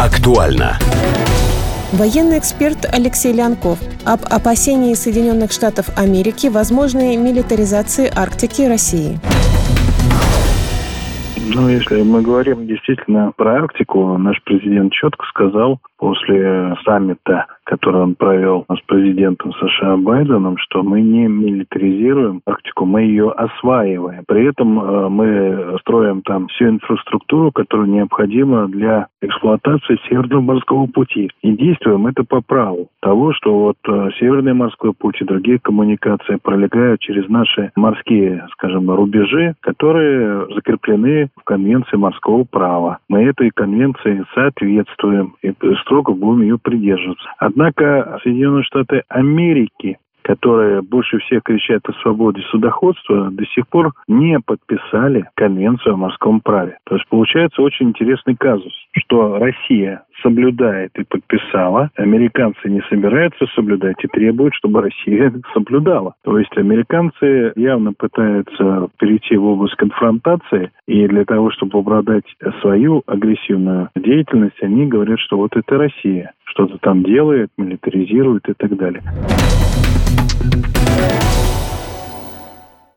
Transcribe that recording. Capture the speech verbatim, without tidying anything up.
Актуально. Военный эксперт Алексей Лянков об опасении Соединенных Штатов Америки возможной милитаризации Арктики России. Ну, если мы говорим действительно про Арктику, наш президент четко сказал после саммита, который он провел с президентом США Байденом, что мы не милитаризируем Арктику, мы ее осваиваем. При этом э, мы строим там всю инфраструктуру, которая необходима для эксплуатации Северного морского пути. И действуем это по праву того, что вот э, Северный морской путь и другие коммуникации пролегают через наши морские, скажем, рубежи, которые закреплены в Конвенции морского права. Мы этой конвенции соответствуем и строго будем ее придерживаться. Однако Соединенные Штаты Америки, которые больше всех кричат о свободе судоходства, до сих пор не подписали Конвенцию о морском праве. То есть получается очень интересный казус, что Россия соблюдает и подписала, американцы не собираются соблюдать и требуют, чтобы Россия соблюдала. То есть американцы явно пытаются перейти в область конфронтации, и для того, чтобы оправдать свою агрессивную деятельность, они говорят, что вот это Россия что-то там делает, милитаризирует и так далее.